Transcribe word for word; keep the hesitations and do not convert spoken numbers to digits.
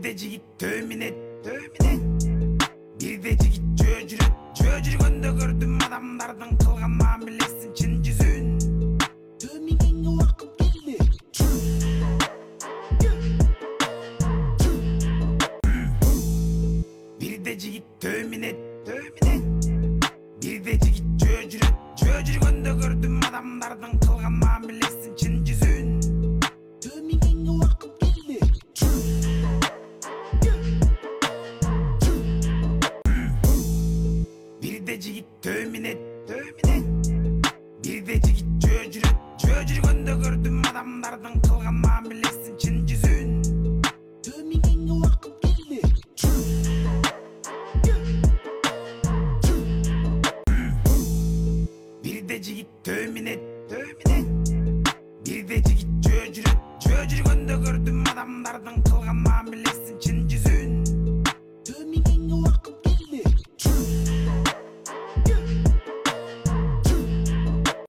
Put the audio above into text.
Birde jigit töminet, töminet. Birde jigit jö жүрөт, jö жүргөндө көрдүм адамдардын кылган мамилесин чын жүзүн. Tömigenge убакыт келди. Birde jigit töminet, töminet. Birde jigit jö жүрөт, jö жүргөндө көрдүм адамдардын кылган мамилесин чын жүзүн. Tömigenge убакыт келди. Birde jigit töminet, töminet. Birde jigit jö жүрөт, jö жүргөндө көрдүм адамдардын кылган мамилесин чын жүзүн. Tömigenge убакыт келди. Birde jigit töminet, töminet. Birde jigit jö жүрөт, jö жүргөндө көрдүм адамдардын